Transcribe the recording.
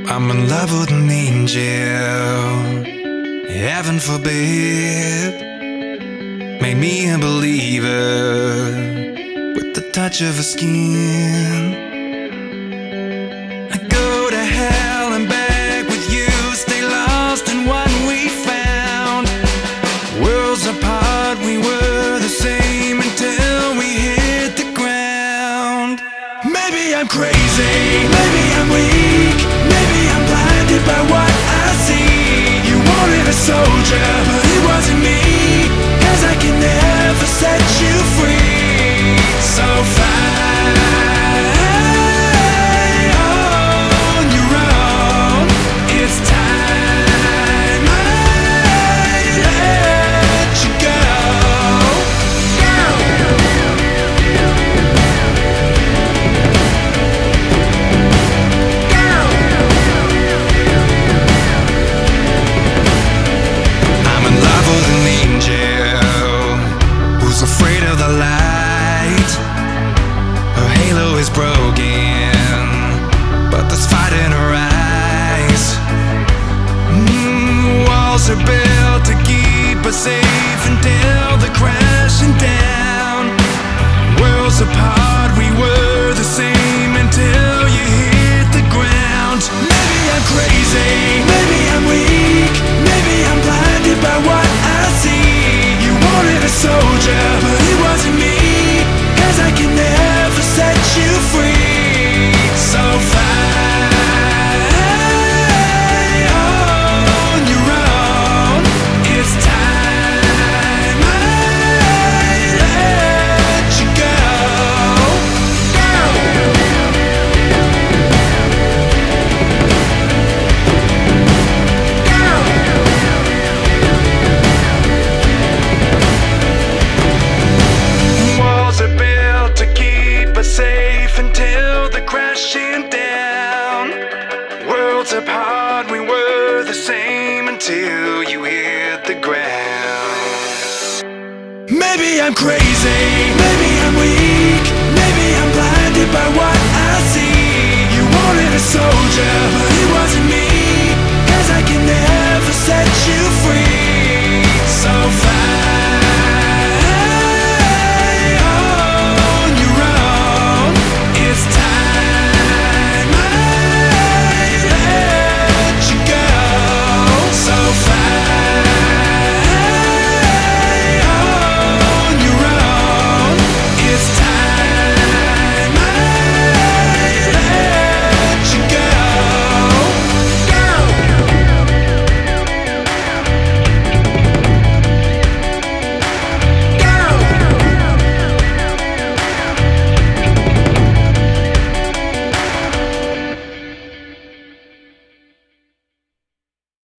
I'm in love with an angel, heaven forbid. Made me a believer with the touch of her skin. I go to hell and back with you, stay lost in what we found. Worlds apart, we were the same until we hit the ground. Maybe I'm crazy, maybe I'm weak, maybe I'm blinded by what I see. You wanted a soldier, but it wasn't me, 'cause I can never set you free. So fly on your own, it's time I let you go. I'm in love with an angel who's afraid of the light. Her halo is broken, but there's fight in her eyes. Walls are built to keep us safe until they're crashing down. Worlds apart, we were the same until you hit the ground. Maybe I'm crazy, maybe I'm weak, maybe I'm blinded by what I see. You wanted a soldier, but it wasn't me, 'cause I can never set you free. So fly on your own, it's time I let you go. Walls are built to keep us safe until they're crashing down. Worlds apart, we were the same until you hit the ground. Maybe I'm crazy, maybe I'm weak,